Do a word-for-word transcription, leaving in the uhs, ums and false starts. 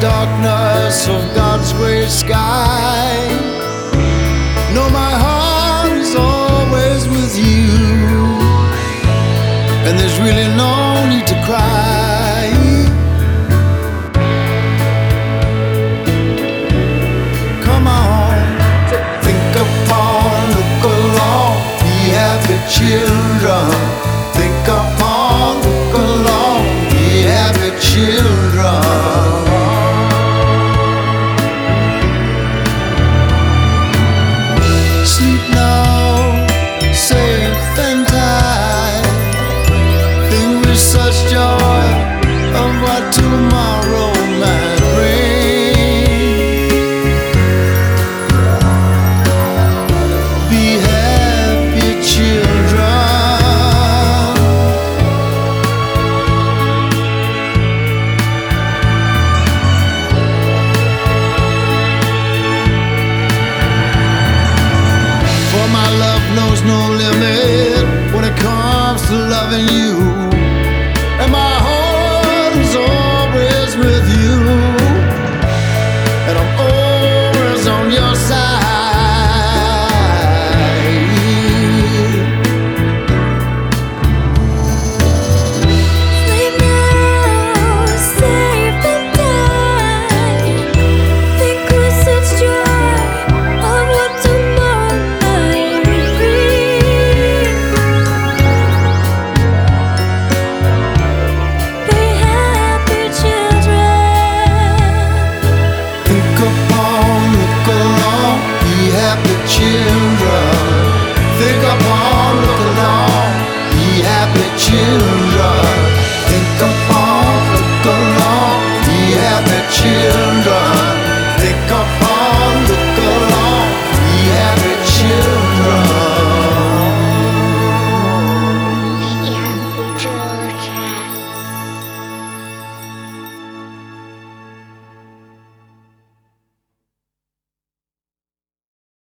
darkness of God's great sky. No, my heart is always with you, and there's really no need to cry. Come on, think upon, look along, be happy children. Think upon, look along, be happy children. Sleep now.